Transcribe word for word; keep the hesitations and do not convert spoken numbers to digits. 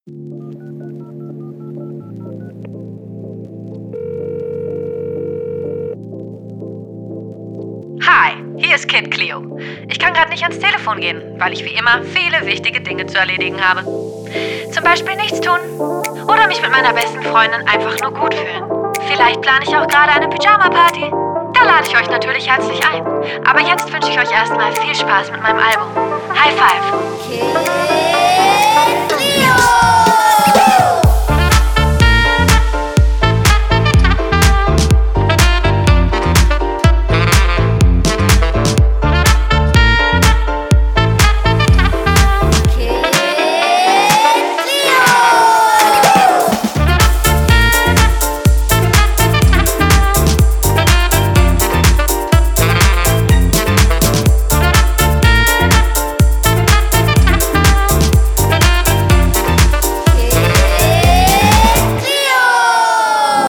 Hi, hier ist Kid Cleo. Ich kann gerade nicht ans Telefon gehen, weil ich wie immer viele wichtige Dinge zu erledigen habe. Zum Beispiel nichts tun oder mich mit meiner besten Freundin einfach nur gut fühlen. Vielleicht plane ich auch gerade eine Pyjama-Party. Da lade ich euch natürlich herzlich ein. Aber jetzt wünsche ich euch erstmal viel Spaß mit meinem Album. High Five! Kid Cleo!